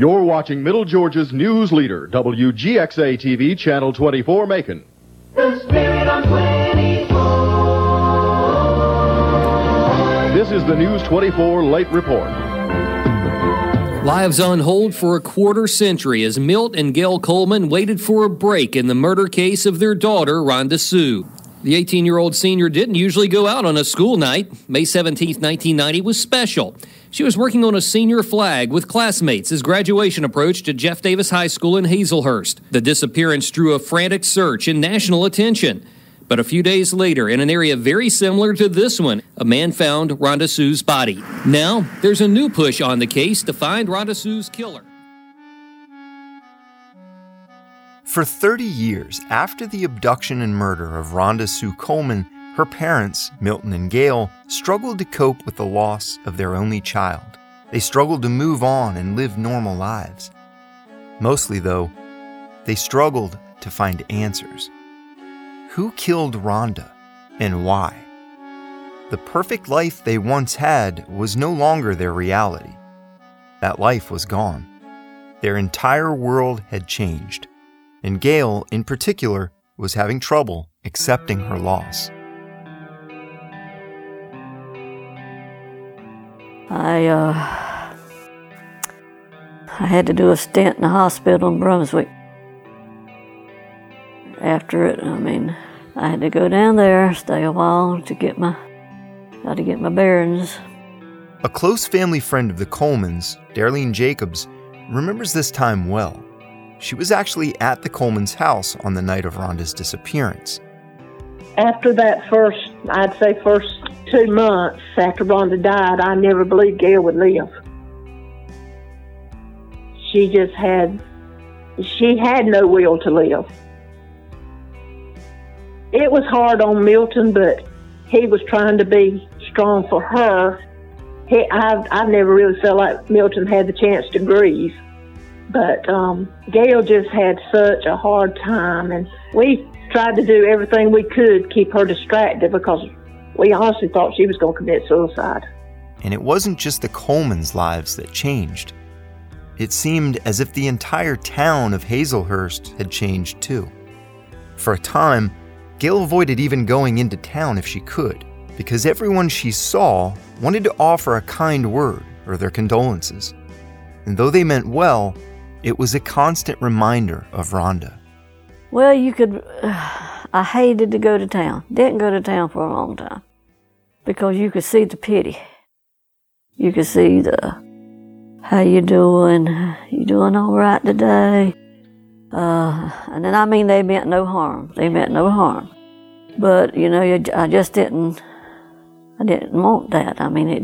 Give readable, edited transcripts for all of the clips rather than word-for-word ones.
You're watching Middle Georgia's news leader, WGXA-TV, Channel 24, Macon. The Spirit on 24. This is the News 24 Late Report. Lives on hold for a quarter century as Milt and Gail Coleman waited for a break in the murder case of their daughter, Rhonda Sue. The 18-year-old senior didn't usually go out on a school night. May 17, 1990 was special. She was working on a senior flag with classmates as graduation approached at Jeff Davis High School in Hazelhurst. The disappearance drew a frantic search and national attention. But a few days later, in an area very similar to this one, a man found Rhonda Sue's body. Now, there's a new push on the case to find Rhonda Sue's killer. For 30 years after the abduction and murder of Rhonda Sue Coleman, her parents, Milton and Gail, struggled to cope with the loss of their only child. They struggled to move on and live normal lives. Mostly, though, they struggled to find answers. Who killed Rhonda and why? The perfect life they once had was no longer their reality. That life was gone. Their entire world had changed. And Gail, in particular, was having trouble accepting her loss. I had to do a stint in the hospital in Brunswick. After it, I had to go down there, stay a while to get my bearings. A close family friend of the Colemans, Darlene Jacobs, remembers this time well. She was actually at the Coleman's house on the night of Rhonda's disappearance. After that first 2 months after Rhonda died, I never believed Gail would live. She had no will to live. It was hard on Milton, but he was trying to be strong for her. I've never really felt like Milton had the chance to grieve. But Gail just had such a hard time, and we tried to do everything we could to keep her distracted because we honestly thought she was going to commit suicide. And it wasn't just the Colemans' lives that changed. It seemed as if the entire town of Hazelhurst had changed too. For a time, Gail avoided even going into town if she could, because everyone she saw wanted to offer a kind word or their condolences. And though they meant well, it was a constant reminder of Rhonda. Well, I hated to go to town. Didn't go to town for a long time because you could see the pity. You could see how you doing? You doing all right today? And then they meant no harm. They meant no harm. But, I just didn't want that.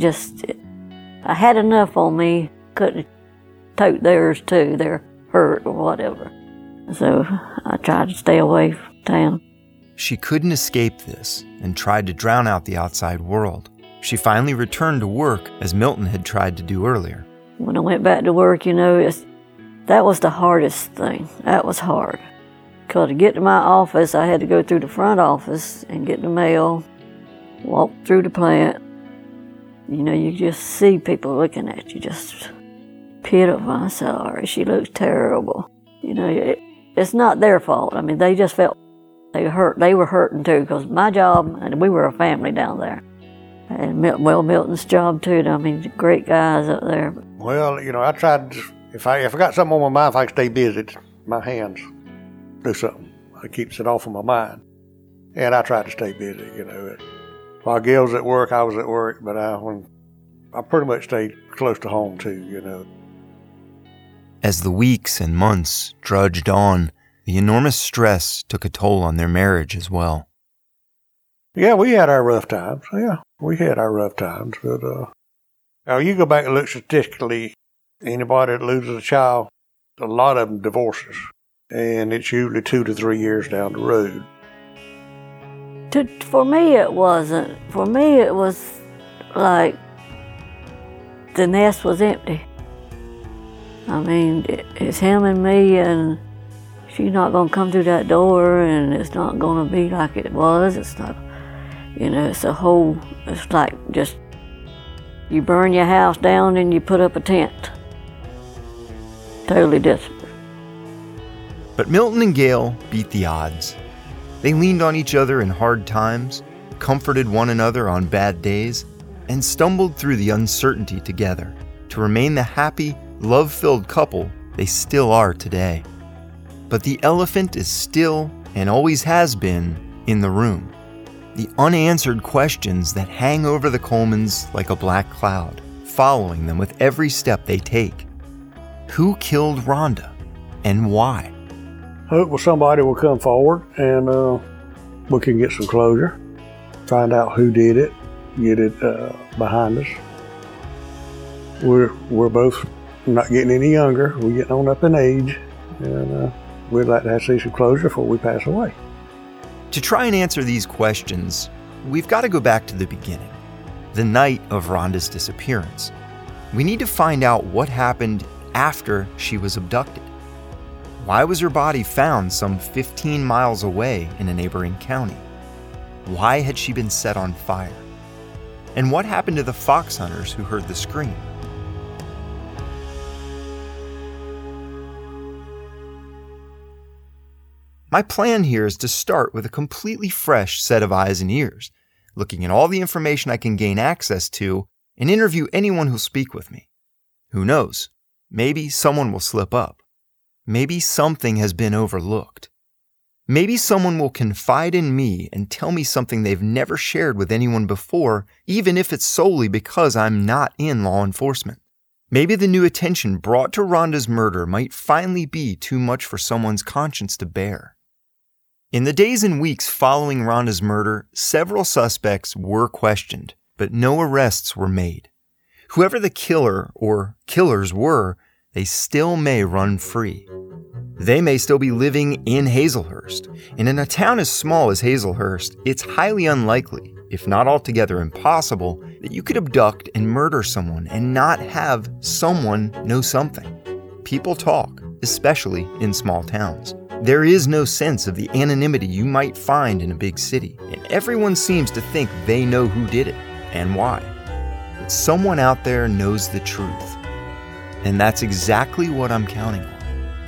I had enough on me. Couldn't tote theirs too, their hurt or whatever. So I tried to stay away from town. She couldn't escape this and tried to drown out the outside world. She finally returned to work as Milton had tried to do earlier. When I went back to work, that was the hardest thing. That was hard. Because to get to my office, I had to go through the front office and get the mail, walk through the plant. You just see people looking at you, just pitiful. I'm sorry, she looks terrible. It's not their fault. They just felt they were hurting too, because my job, and we were a family down there. And Milton's job too. Great guys up there. Well, I tried, if I got something on my mind, if I could stay busy, my hands do something. It keeps it off of my mind. And I tried to stay busy, While Gail was at work, I was at work, but I pretty much stayed close to home too, As the weeks and months drudged on, the enormous stress took a toll on their marriage as well. Yeah, we had our rough times. Yeah, we had our rough times. But you go back and look statistically, anybody that loses a child, a lot of them divorces. And it's usually 2 to 3 years down the road. For me, it wasn't. For me, it was like the nest was empty. It's him and me, and she's not going to come through that door, and it's not going to be like it was. It's not, it's like just you burn your house down and you put up a tent. totally desperate. But Milton and Gail beat the odds. They leaned on each other in hard times, comforted one another on bad days, and stumbled through the uncertainty together to remain the happy, love-filled couple they still are today. But the elephant is still, and always has been, in the room. The unanswered questions that hang over the Colemans like a black cloud, following them with every step they take. Who killed Rhonda, and why? Hope somebody will come forward and we can get some closure, find out who did it, get it behind us. We're both not getting any younger. We're getting on up in age, and we'd like to see some closure before we pass away. To try and answer these questions, we've got to go back to the beginning, the night of Rhonda's disappearance. We need to find out what happened after she was abducted. Why was her body found some 15 miles away in a neighboring county? Why had she been set on fire? And what happened to the fox hunters who heard the scream? My plan here is to start with a completely fresh set of eyes and ears, looking at all the information I can gain access to and interview anyone who'll speak with me. Who knows? Maybe someone will slip up. Maybe something has been overlooked. Maybe someone will confide in me and tell me something they've never shared with anyone before, even if it's solely because I'm not in law enforcement. Maybe the new attention brought to Rhonda's murder might finally be too much for someone's conscience to bear. In the days and weeks following Rhonda's murder, several suspects were questioned, but no arrests were made. Whoever the killer or killers were, they still may run free. They may still be living in Hazelhurst, and in a town as small as Hazelhurst, it's highly unlikely, if not altogether impossible, that you could abduct and murder someone and not have someone know something. People talk, especially in small towns. There is no sense of the anonymity you might find in a big city, and everyone seems to think they know who did it and why. But someone out there knows the truth, and that's exactly what I'm counting on.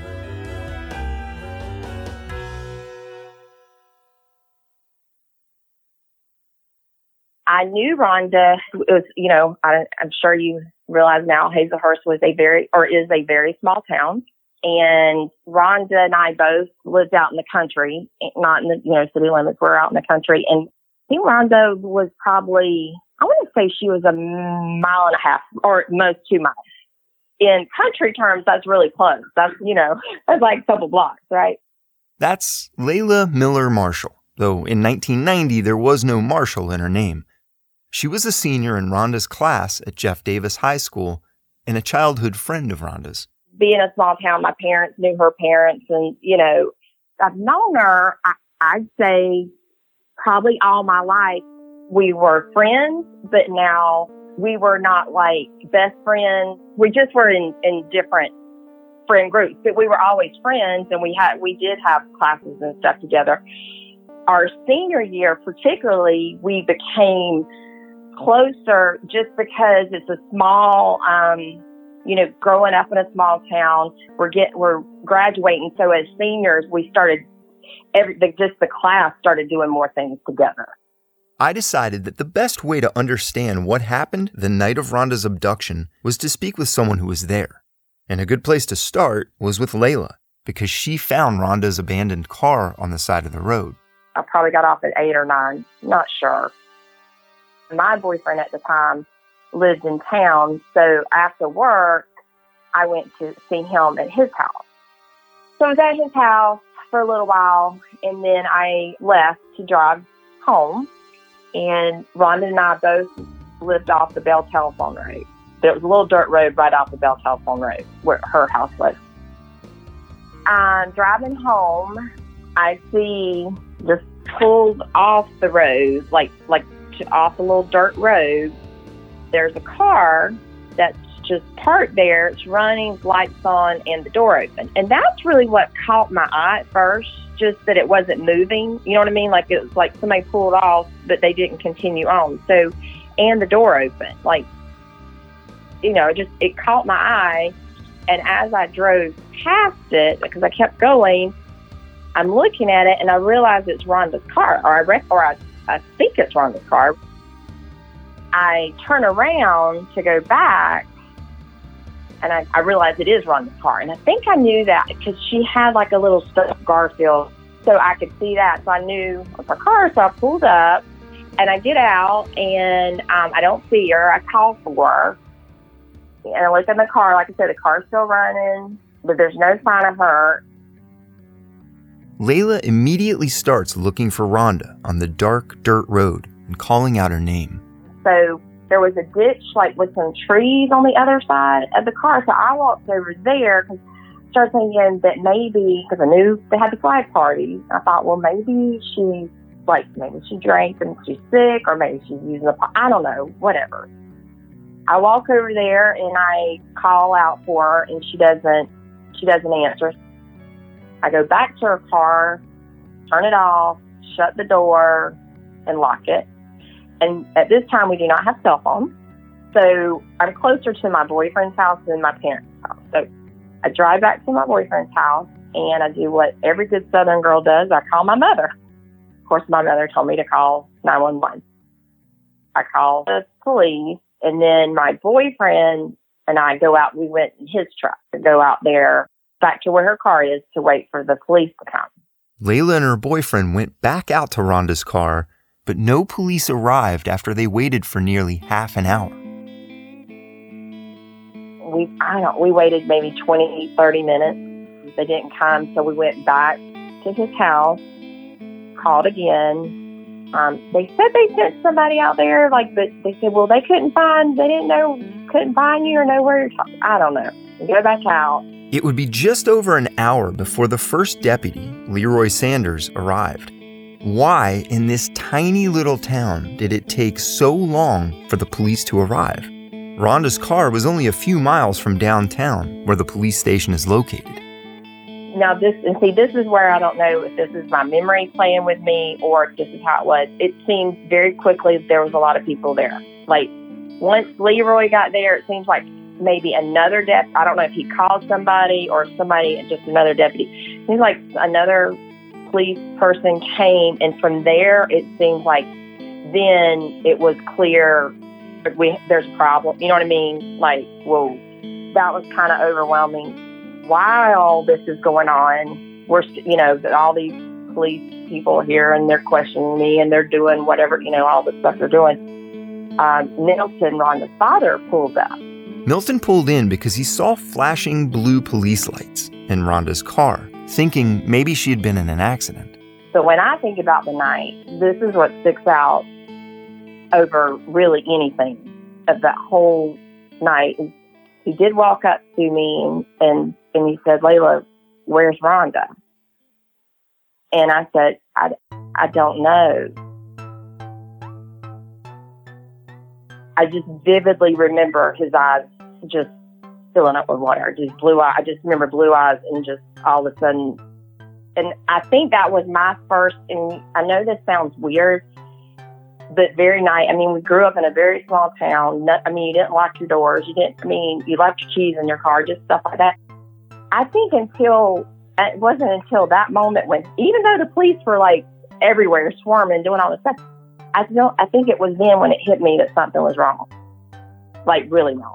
I knew Rhonda. It was, I'm sure you realize now Hazelhurst is a very small town. And Rhonda and I both lived out in the country, not in the, city limits. We're out in the country. And I think Rhonda was probably, I want to say she was 1.5 miles or most 2 miles. In country terms, that's really close. That's, that's like a couple blocks, right? That's Layla Miller Marshall, though in 1990 there was no Marshall in her name. She was a senior in Rhonda's class at Jeff Davis High School and a childhood friend of Rhonda's. Being a small town, my parents knew her parents, and, I've known her, I'd say, probably all my life. We were friends, but now we were not like best friends. We just were in different friend groups, but we were always friends, and we did have classes and stuff together. Our senior year, particularly, we became closer just because it's a small, growing up in a small town, we're graduating. So as seniors, we started the class started doing more things together. I decided that the best way to understand what happened the night of Rhonda's abduction was to speak with someone who was there. And a good place to start was with Layla, because she found Rhonda's abandoned car on the side of the road. I probably got off at 8 or 9, not sure. My boyfriend at the time lived in town, so after work, I went to see him at his house. So I was at his house for a little while, and then I left to drive home, and Rhonda and I both lived off the Bell Telephone Road. There was a little dirt road right off the Bell Telephone Road where her house was. I'm driving home. I see just pulled off the road, like off a little dirt road. There's a car that's just parked there. It's running, lights on, and the door open. And that's really what caught my eye at first, just that it wasn't moving. You know what I mean? Like it was like somebody pulled off, but they didn't continue on. So, and the door open. Like, it caught my eye. And as I drove past it, because I kept going, I'm looking at it and I realize it's Rhonda's car, I think it's Rhonda's car. I turn around to go back and I realize it is Rhonda's car. And I think I knew that because she had like a little stuffed Garfield, so I could see that. So I knew it was her car, so I pulled up and I get out and I don't see her. I call for her. And I look in the car. Like I said, the car's still running, but there's no sign of her. Layla immediately starts looking for Rhonda on the dark dirt road and calling out her name. So there was a ditch, like with some trees on the other side of the car. So I walked over there because I started thinking that maybe, because I knew they had the flag party. I thought, well, maybe she drank and she's sick, or maybe she's using I don't know, whatever. I walk over there and I call out for her, and she doesn't answer. I go back to her car, turn it off, shut the door, and lock it. And at this time, we do not have cell phones. So I'm closer to my boyfriend's house than my parents' house. So I drive back to my boyfriend's house, and I do what every good Southern girl does. I call my mother. Of course, my mother told me to call 911. I call the police. And then my boyfriend and I go out. We went in his truck to go out there back to where her car is to wait for the police to come. Layla and her boyfriend went back out to Rhonda's car, but no police arrived after they waited for nearly half an hour. We waited maybe 20, 30 minutes. They didn't come, so we went back to his house, called again. They said they sent somebody out there, but they said, well, they couldn't find you or know where you're talking. I don't know. We go back out. It would be just over an hour before the first deputy, Leroy Sanders, arrived. Why, in this tiny little town, did it take so long for the police to arrive? Rhonda's car was only a few miles from downtown, where the police station is located. Now, this is where I don't know if this is my memory playing with me or if this is how it was. It seems very quickly there was a lot of people there. Once Leroy got there, it seems like maybe another deputy. I don't know if he called somebody or somebody, just another deputy. It seems like another police person came, and from there, it seems like then it was clear there's a problem. You know what I mean? That was kind of overwhelming. Why all this is going on, all these police people are here and they're questioning me and they're doing whatever, all the stuff they're doing. Milton, Rhonda's father, pulled up. Milton pulled in because he saw flashing blue police lights in Rhonda's car, thinking maybe she had been in an accident. So when I think about the night, this is what sticks out over really anything of that whole night. He did walk up to me and he said, Layla, where's Rhonda? And I said, I don't know. I just vividly remember his eyes just filling up with water, just blue eyes. I just remember blue eyes and just all of a sudden. And I think that was my first, and I know this sounds weird, but very nice. We grew up in a very small town. You didn't lock your doors. You left your keys in your car, just stuff like that. I think it wasn't until that moment when, even though the police were everywhere, swarming, doing all this stuff, I think it was then when it hit me that something was wrong. Really wrong.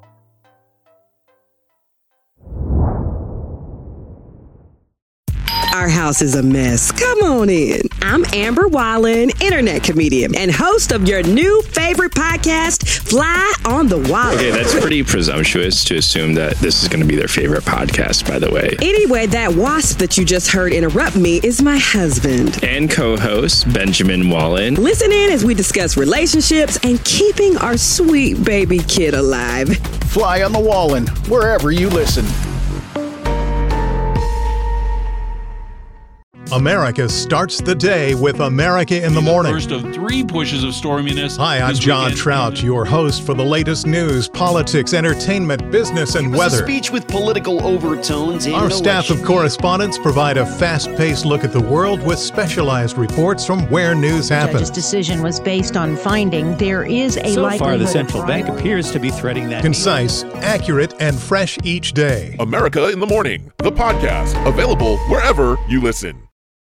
Our house is a mess. Come on in. I'm Amber Wallen, internet comedian and host of your new favorite podcast, Fly on the Wallen. Okay, that's pretty presumptuous to assume that this is going to be their favorite podcast, by the way. Anyway, that wasp that you just heard interrupt me is my husband. And co-host, Benjamin Wallen. Listen in as we discuss relationships and keeping our sweet baby kid alive. Fly on the Wallen, wherever you listen. America starts the day with America in the Morning. First of 3 pushes of storminess. Hi, I'm John Trout, your host for the latest news, politics, entertainment, business, and weather. A speech with political overtones. Our staff of correspondents provide a fast-paced look at the world with specialized reports from where news happens. The judge's decision was based on finding there is a likelihood. So far, the central bank appears to be threading that. Concise, accurate, and fresh each day. America in the Morning, the podcast, available wherever you listen.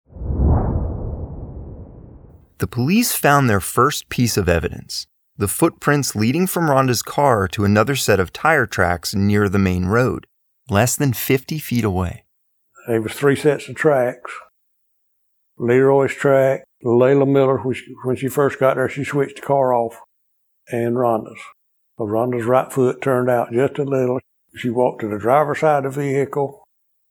The police found their first piece of evidence, the footprints leading from Rhonda's car to another set of tire tracks near the main road, less than 50 feet away. There was 3 sets of tracks. Leroy's track, Layla Miller, when she first got there, she switched the car off, and Rhonda's. But Rhonda's right foot turned out just a little. She walked to the driver's side of the vehicle.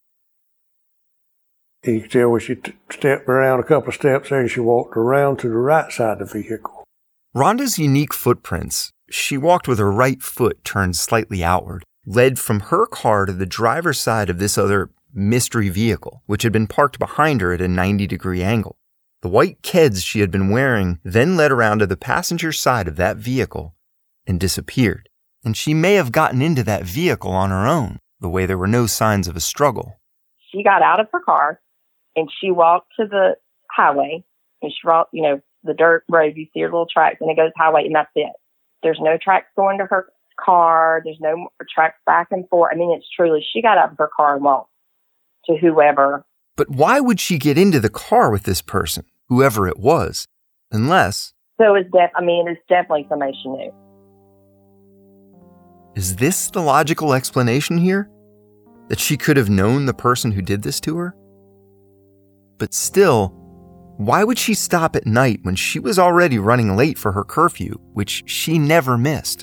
You can tell when she stepped around a couple of steps there, and she walked around to the right side of the vehicle. Rhonda's unique footprints, she walked with her right foot turned slightly outward, led from her car to the driver's side of this other mystery vehicle, which had been parked behind her at a 90-degree angle. The white Keds she had been wearing then led around to the passenger side of that vehicle and disappeared. And she may have gotten into that vehicle on her own, the way there were no signs of a struggle. She got out of her car and she walked to the highway, and she walked, the dirt road, you see her little tracks, and it goes highway, and that's it. There's no tracks going to her car. There's no tracks back and forth. I mean, it's truly, she got out of her car and walked to whoever. But why would she get into the car with this person, whoever it was, unless... So it's definitely somebody she knew. Is this the logical explanation here? That she could have known the person who did this to her? But still, why would she stop at night when she was already running late for her curfew, which she never missed?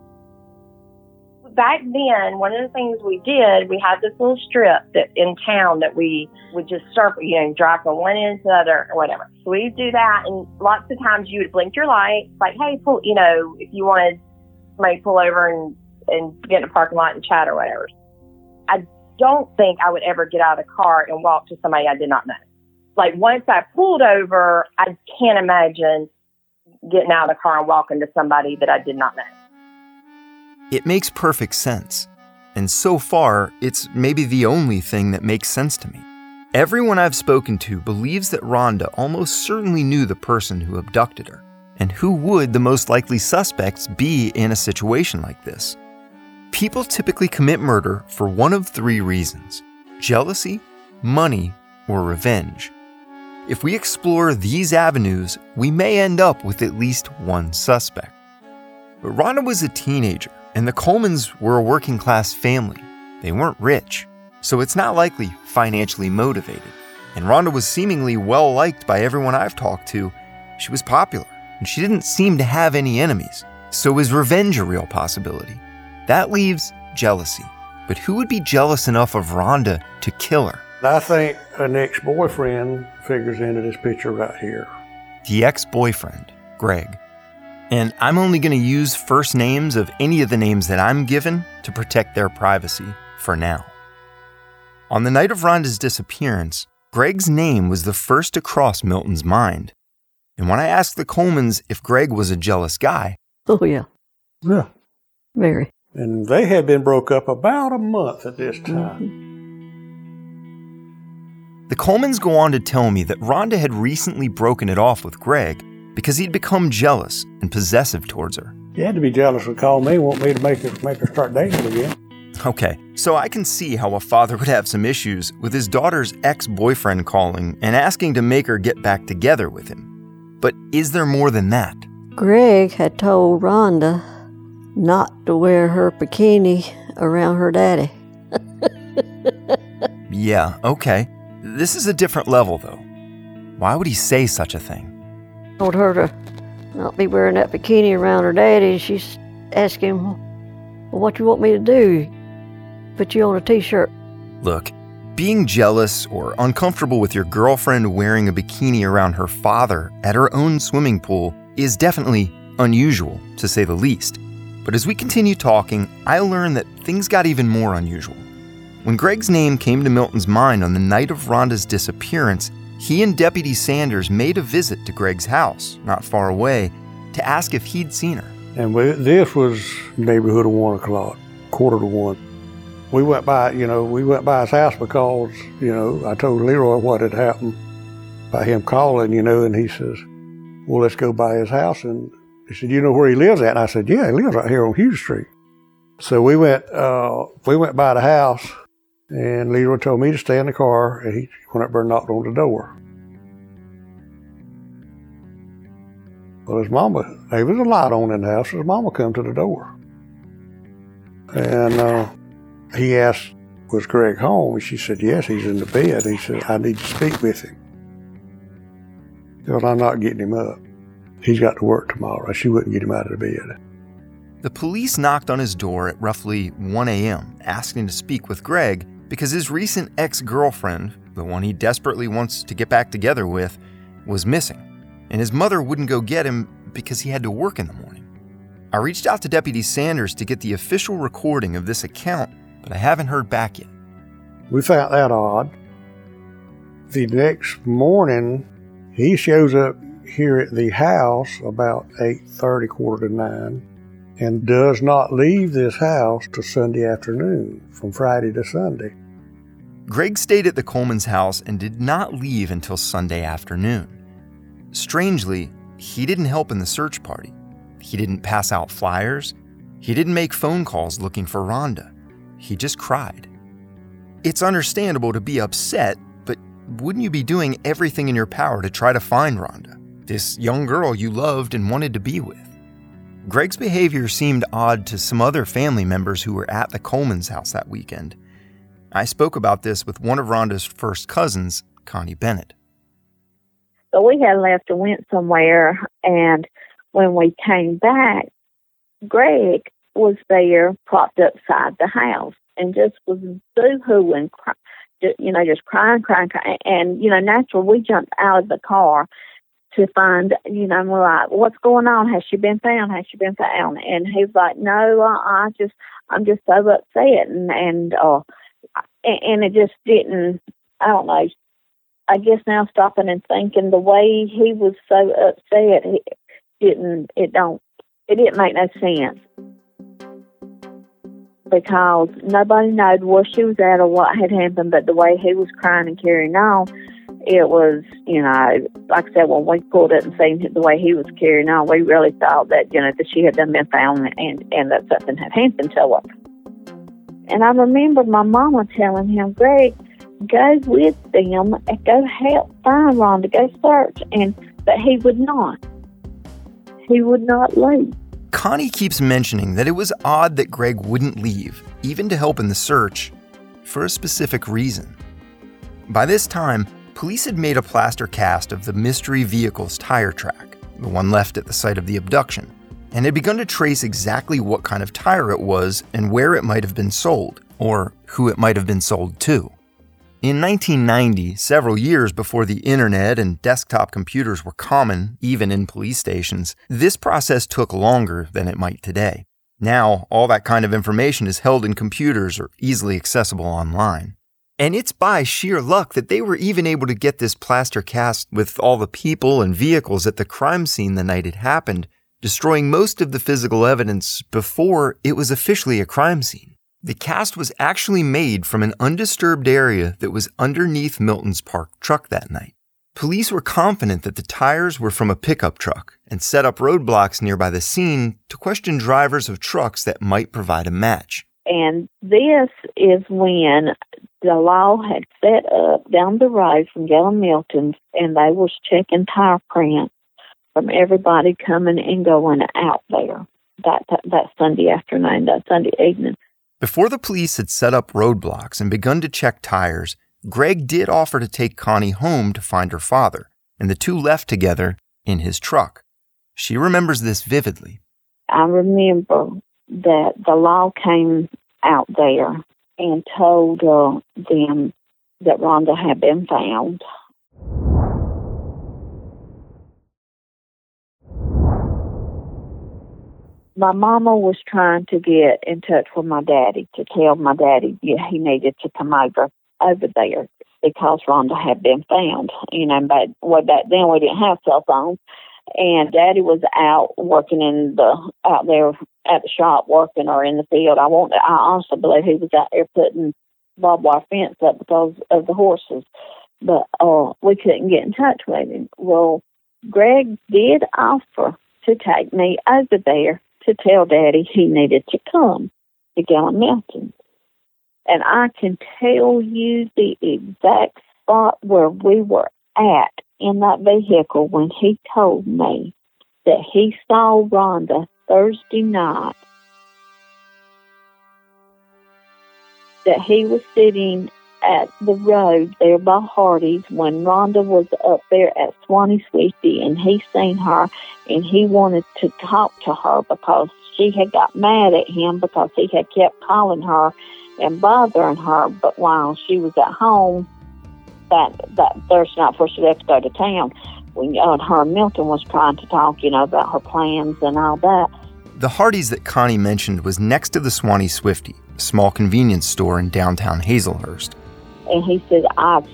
Back then, one of the things we did, we had this little strip that in town that we would just start, drive from one end to the other or whatever. So we'd do that, and lots of times you would blink your lights, like, hey, pull, if you wanted somebody to pull over and get in the parking lot and chat or whatever. I don't think I would ever get out of the car and walk to somebody I did not know. Like, once I pulled over, I can't imagine getting out of the car and walking to somebody that I did not know. It makes perfect sense. And so far, it's maybe the only thing that makes sense to me. Everyone I've spoken to believes that Rhonda almost certainly knew the person who abducted her. And who would the most likely suspects be in a situation like this? People typically commit murder for one of 3 reasons: jealousy, money, or revenge. If we explore these avenues, we may end up with at least one suspect. But Rhonda was a teenager, and the Colemans were a working-class family. They weren't rich, so it's not likely financially motivated. And Rhonda was seemingly well-liked by everyone I've talked to. She was popular, and she didn't seem to have any enemies. So is revenge a real possibility? That leaves jealousy. But who would be jealous enough of Rhonda to kill her? I think an ex-boyfriend figures into this picture right here. The ex-boyfriend, Greg. And I'm only going to use first names of any of the names that I'm given to protect their privacy for now. On the night of Rhonda's disappearance, Greg's name was the first to cross Milton's mind. And when I asked the Colemans if Greg was a jealous guy... Oh, yeah. Yeah. Very. And they had been broke up about a month at this time. The Colemans go on to tell me that Rhonda had recently broken it off with Greg because he'd become jealous and possessive towards her. He had to be jealous and call me, want me to make her start dating again. Okay, so I can see how a father would have some issues with his daughter's ex-boyfriend calling and asking to make her get back together with him. But is there more than that? Greg had told Rhonda not to wear her bikini around her daddy. Yeah, okay. This is a different level, though. Why would he say such a thing? Told her to not be wearing that bikini around her daddy. She's asking, well, what you want me to do? Put you on a t-shirt. Look, being jealous or uncomfortable with your girlfriend wearing a bikini around her father at her own swimming pool is definitely unusual, to say the least. But as we continue talking, I learned that things got even more unusual. When Greg's name came to Milton's mind on the night of Rhonda's disappearance, He and Deputy Sanders made a visit to Greg's house, not far away, to ask if he'd seen her. And this was neighborhood of 1 o'clock, 1:45. We went by his house because, I told Leroy what had happened by him calling, and he says, well, let's go by his house. And he said, you know where he lives at? And I said, yeah, he lives right here on Hughes Street. So we went by the house, and Leroy told me to stay in the car, and he went up there and knocked on the door. Well, his mama, there was a light on in the house, his mama come to the door. And he asked, was Greg home? And she said, yes, he's in the bed. He said, I need to speak with him. Because I'm not getting him up. He's got to work tomorrow. She wouldn't get him out of the bed. The police knocked on his door at roughly 1 a.m., asking to speak with Greg because his recent ex-girlfriend, the one he desperately wants to get back together with, was missing, and his mother wouldn't go get him because he had to work in the morning. I reached out to Deputy Sanders to get the official recording of this account, but I haven't heard back yet. We found that odd. The next morning, he shows up here at the house about 8:30, 8:45, and does not leave this house till Sunday afternoon, from Friday to Sunday. Greg stayed at the Coleman's house and did not leave until Sunday afternoon. Strangely, he didn't help in the search party. He didn't pass out flyers. He didn't make phone calls looking for Rhonda. He just cried. It's understandable to be upset, but wouldn't you be doing everything in your power to try to find Rhonda, this young girl you loved and wanted to be with? Greg's behavior seemed odd to some other family members who were at the Coleman's house that weekend. I spoke about this with one of Rhonda's first cousins, Connie Bennett. So we had left and went somewhere, and when we came back, Greg was there propped upside the house and just was boo-hooing, just crying. And, naturally, we jumped out of the car to find, and we're like, what's going on? Has she been found? And he's like, no, I'm just so upset. And it just didn't, I don't know, I guess now stopping and thinking the way he was so upset, it didn't make no sense. Because nobody knew where she was at or what had happened, but the way he was crying and carrying on, it was, like I said, when we pulled it and seen the way he was carrying on, we really thought that, that she had been found and that something had happened to her. And I remember my mama telling him, Greg, go with them and go help find Rhonda, go search. But he would not. He would not leave. Connie keeps mentioning that it was odd that Greg wouldn't leave, even to help in the search, for a specific reason. By this time, police had made a plaster cast of the mystery vehicle's tire track, the one left at the site of the abduction, and had begun to trace exactly what kind of tire it was and where it might have been sold, or who it might have been sold to. In 1990, several years before the internet and desktop computers were common, even in police stations, this process took longer than it might today. Now, all that kind of information is held in computers or easily accessible online. And it's by sheer luck that they were even able to get this plaster cast with all the people and vehicles at the crime scene the night it happened, destroying most of the physical evidence before it was officially a crime scene. The cast was actually made from an undisturbed area that was underneath Milton's parked truck that night. Police were confident that the tires were from a pickup truck and set up roadblocks nearby the scene to question drivers of trucks that might provide a match. And this is when the law had set up down the road from Gail and Milton's, and they was checking tire prints from everybody coming and going out there that Sunday afternoon, that Sunday evening. Before the police had set up roadblocks and begun to check tires, Greg did offer to take Connie home to find her father, and the two left together in his truck. She remembers this vividly. I remember that the law came out there and told them that Rhonda had been found. My mama was trying to get in touch with my daddy to tell my daddy he needed to come over there. because Rhonda had been found. But way back then we didn't have cell phones, and Daddy was out working out there at the shop working or in the field. I honestly believe he was out there putting barbed wire fence up because of the horses, but we couldn't get in touch with him. Well, Greg did offer to take me over there to tell Daddy he needed to come to Gillon Milton. And I can tell you the exact spot where we were at in that vehicle when he told me that he saw Rhonda Thursday night, that he was sitting at the road there by Hardy's when Rhonda was up there at Swanee Swifty, and he seen her, and he wanted to talk to her because she had got mad at him because he had kept calling her and bothering her. But while she was at home that Thursday night before she left to go to town, when her and Milton was trying to talk, about her plans and all that. The Hardee's that Connie mentioned was next to the Swanee Swifty, a small convenience store in downtown Hazelhurst. And he said, I've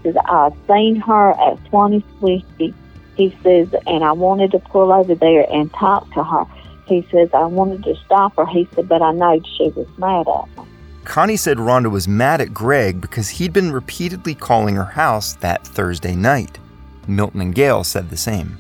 seen her at Swanee Swifty. He says, and I wanted to pull over there and talk to her. He says, I wanted to stop her. He said, but I know she was mad at me. Connie said Rhonda was mad at Greg because he'd been repeatedly calling her house that Thursday night. Milton and Gail said the same.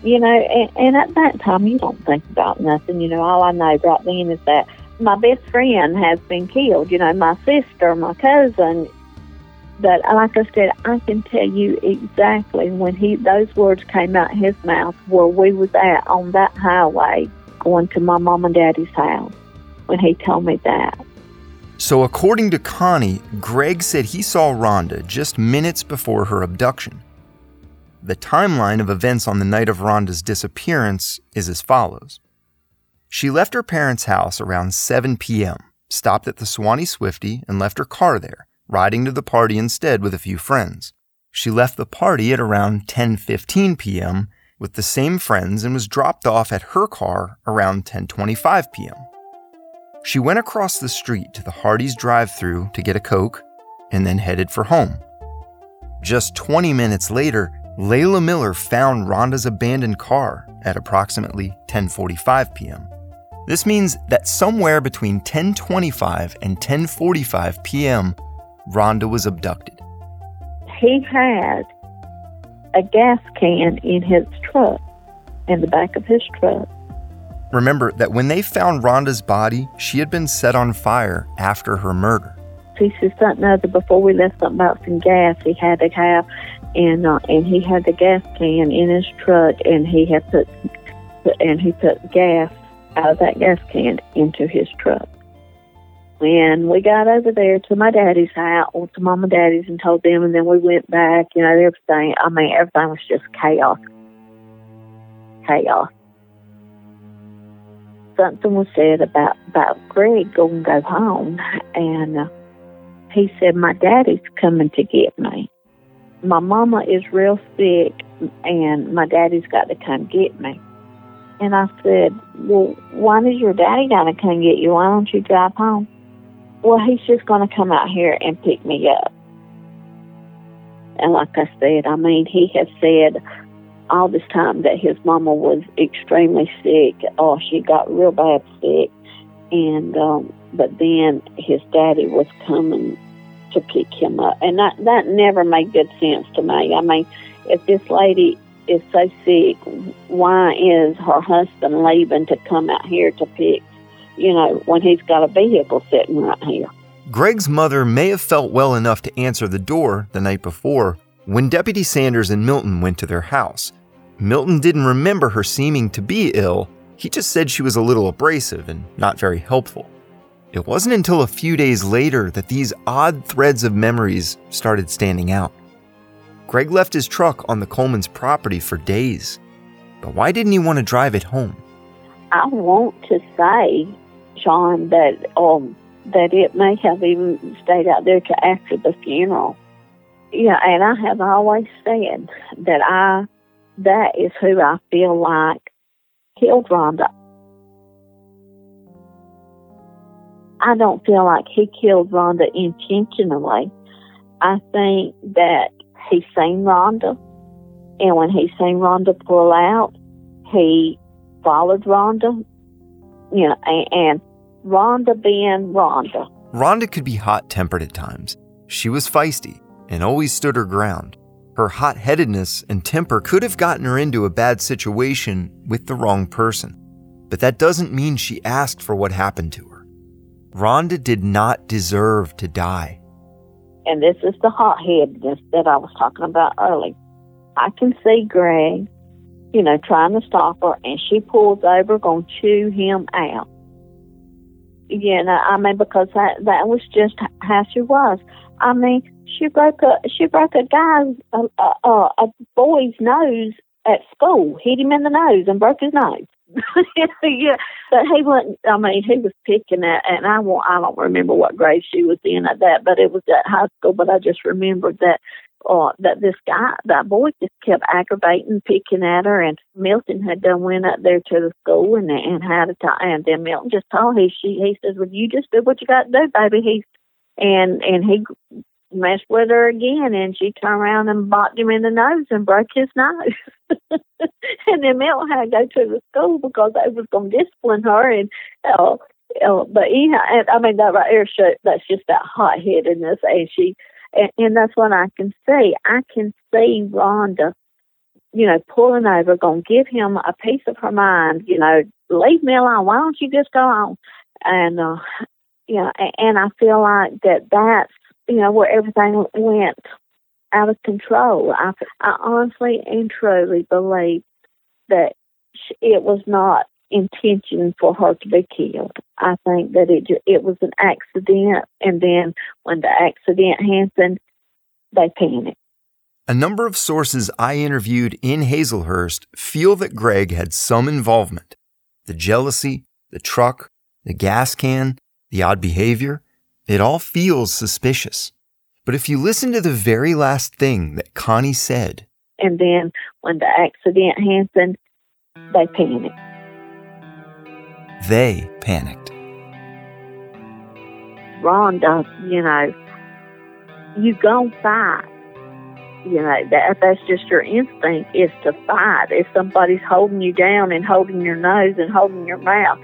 And at that time, you don't think about nothing. All I know right then is that my best friend has been killed. My sister, my cousin. But like I said, I can tell you exactly when those words came out his mouth where we was at on that highway going to my mom and daddy's house when he told me that. So according to Connie, Greg said he saw Rhonda just minutes before her abduction. The timeline of events on the night of Rhonda's disappearance is as follows. She left her parents' house around 7 p.m., stopped at the Swanee Swifty, and left her car there, riding to the party instead with a few friends. She left the party at around 10:15 p.m. with the same friends and was dropped off at her car around 10:25 p.m. She went across the street to the Hardee's drive-thru to get a Coke and then headed for home. Just 20 minutes later, Layla Miller found Rhonda's abandoned car at approximately 10:45 p.m. This means that somewhere between 10:25 and 10:45 p.m., Rhonda was abducted. He had a gas can in his truck, in the back of his truck. Remember that when they found Rhonda's body, she had been set on fire after her murder. He said something other before we left, something about some gas he had to have, and he had the gas can in his truck, and he had put gas out of that gas can into his truck. And we got over there to my daddy's house, or to mom and daddy's, and told them, and then we went back. Everything. Everything was just chaos. Chaos. Something was said about Greg going to go home, and he said, my daddy's coming to get me. My mama is real sick, and my daddy's got to come get me. And I said, well, why does your daddy got to come get you? Why don't you drive home? Well, he's just going to come out here and pick me up. And like I said, he has said all this time that his mama was extremely sick. Oh, she got real bad sick. And, but then his daddy was coming to pick him up. And that never made good sense to me. If this lady is so sick, why is her husband leaving to come out here to pick, when he's got a vehicle sitting right here? Greg's mother may have felt well enough to answer the door the night before when Deputy Sanders and Milton went to their house. Milton didn't remember her seeming to be ill. He just said she was a little abrasive and not very helpful. It wasn't until a few days later that these odd threads of memories started standing out. Greg left his truck on the Coleman's property for days. But why didn't he want to drive it home? I want to say, Sean, that it may have even stayed out there to after the funeral. Yeah, and I have always said that that is who I feel like killed Rhonda. I don't feel like he killed Rhonda intentionally. I think that he seen Rhonda, and when he seen Rhonda pull out, he followed Rhonda, and Rhonda being Rhonda. Rhonda could be hot-tempered at times. She was feisty and always stood her ground. Her hot-headedness and temper could have gotten her into a bad situation with the wrong person. But that doesn't mean she asked for what happened to her. Rhonda did not deserve to die. And this is the hot-headedness that I was talking about earlier. I can see Greg, trying to stop her, and she pulls over, going to chew him out. Because that was just how she was. She broke a guy's, a boy's nose at school, hit him in the nose and broke his nose. Yeah, but he wasn't. He was picking at, and I don't remember what grade she was in at that, but it was at high school. But I just remembered that that boy just kept aggravating, picking at her, and Milton had done went up there to the school and had a time, and then Milton just told he says, "Well, you just do what you got to do, baby." And he messed with her again, and she turned around and bopped him in the nose and broke his nose. And then Milton had to go to the school because they was going to discipline her, and but that right there shows that's just that hot-headedness, and that's what I can see. I can see Rhonda, pulling over, going to give him a piece of her mind, leave me alone. Why don't you just go on? And, and I feel like that's, where everything went out of control. I honestly and truly believe that it was not intention for her to be killed. I think that it was an accident, and then when the accident happened, they panicked. A number of sources I interviewed in Hazelhurst feel that Greg had some involvement. The jealousy, the truck, the gas can, the odd behavior, it all feels suspicious. But if you listen to the very last thing that Connie said, and then when the accident happened, they panicked. They panicked. Rhonda, you gon' fight. That's just your instinct, is to fight. If somebody's holding you down and holding your nose and holding your mouth,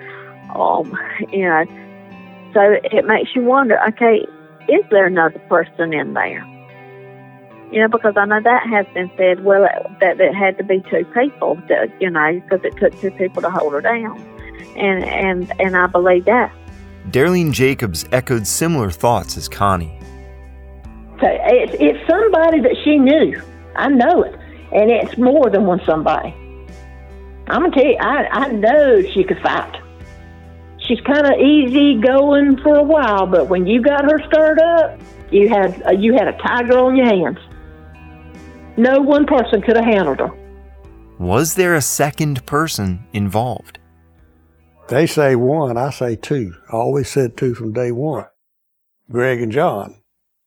so it makes you wonder, okay, is there another person in there? Because I know that has been said, well, that it had to be two people, because it took two people to hold her down. And I believe that. Darlene Jacobs echoed similar thoughts as Connie. So it's somebody that she knew. I know it. And it's more than one somebody. I'm going to tell you, I know she could fight. She's kind of easy going for a while, but when you got her stirred up, you had a tiger on your hands. No one person could have handled her. Was there a second person involved? They say one, I say two. I always said two from day one. Greg and John.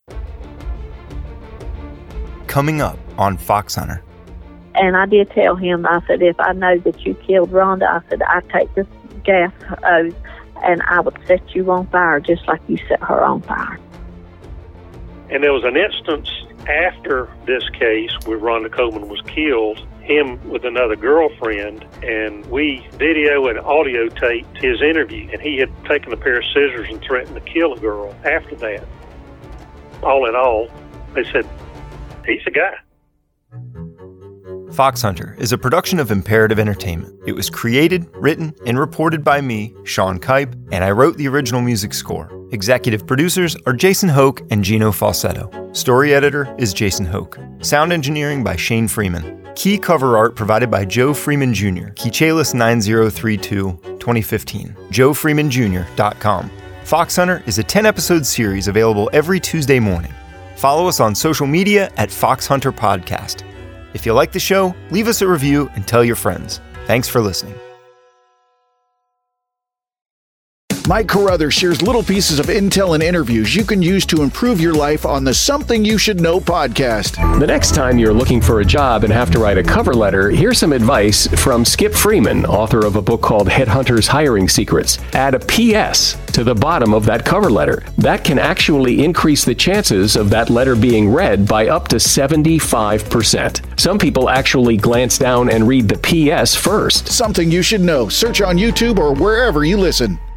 Coming up on Fox Hunter. And I did tell him, I said, if I know that you killed Rhonda, I said, I'd take this gas hose and I would set you on fire just like you set her on fire. And there was an instance after this case where Rhonda Coleman was killed, him with another girlfriend, and we video and audio taped his interview, and he had taken a pair of scissors and threatened to kill a girl after that. All in all, they said, he's a guy. Fox Hunter is a production of Imperative Entertainment. It was created, written, and reported by me, Sean Kipe, and I wrote the original music score. Executive producers are Jason Hoke and Gino Falsetto. Story editor is Jason Hoke. Sound engineering by Shane Freeman. Key cover art provided by Joe Freeman Jr., Keychalis 9032, 2015. JoeFreemanJr.com. Fox Hunter is a 10-episode series available every Tuesday morning. Follow us on social media at Fox Hunter Podcast. If you like the show, leave us a review and tell your friends. Thanks for listening. Mike Carruthers shares little pieces of intel and interviews you can use to improve your life on the Something You Should Know podcast. The next time you're looking for a job and have to write a cover letter, here's some advice from Skip Freeman, author of a book called Headhunters Hiring Secrets. Add a PS to the bottom of that cover letter. That can actually increase the chances of that letter being read by up to 75%. Some people actually glance down and read the PS first. Something You Should Know. Search on YouTube or wherever you listen.